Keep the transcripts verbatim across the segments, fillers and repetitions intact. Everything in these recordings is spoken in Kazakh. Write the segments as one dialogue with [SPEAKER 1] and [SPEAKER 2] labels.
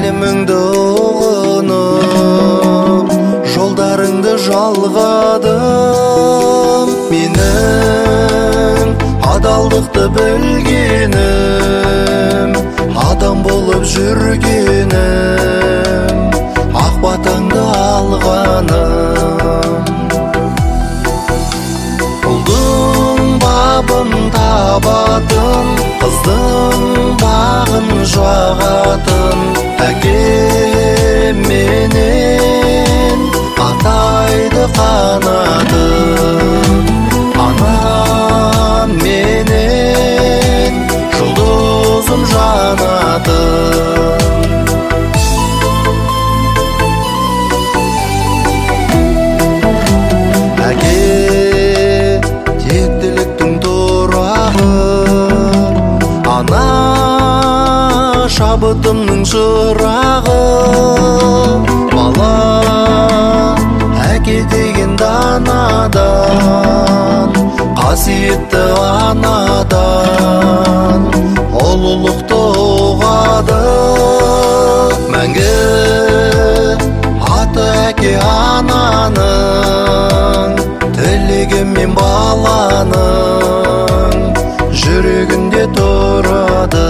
[SPEAKER 1] сәлеміңді ұғынып жолдарыңды жалғадым. Менің адалдықты білгенім, адам болып жүргенім, ақ батаңды алғаным. Ұлдың бабын табатын, қыздың бағын жағатын, әкем менен атайды қанатым. Анам менен жұлдызым жанатым. Әке тектіліктің тұрағы, ана шабытымның шырағы. Бала әке деген данадан, қасиетті анадан ұлылықты ұғады. Мәңгі аты әке ананың, тілегі мен баланың жүрегінде тұрады.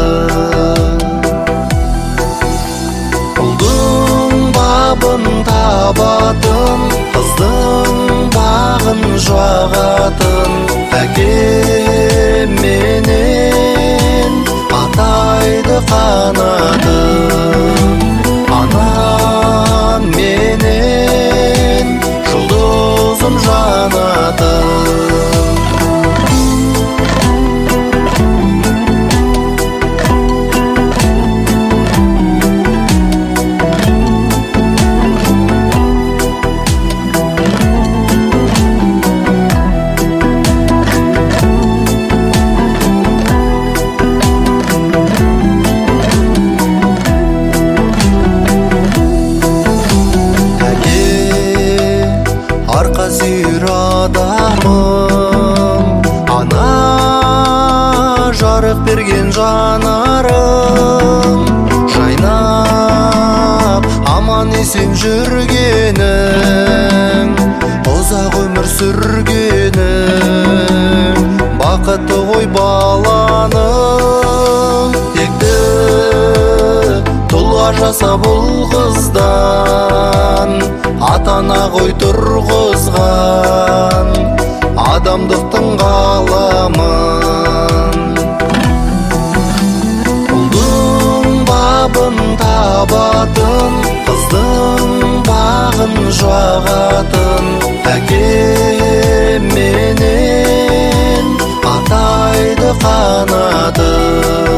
[SPEAKER 1] Ұлдың бабын табатын, қыздың бағын жағатын, әкем менен атайды қанатым. Анам менен жұлдызым жанатым. Арқа сүйер адамым, ана жарық берген жанарым, жайнап аман есен жүргенің, ұзақ өмір сүргенің, бақытты ғой баланың. Текті тұлға жаса бұл қыздан, атана ғой тұрғызған адамдықтың ғаламын. Ұлдың бабын табатын, қыздың бағын жағатын, әкем менен атайды қанатым.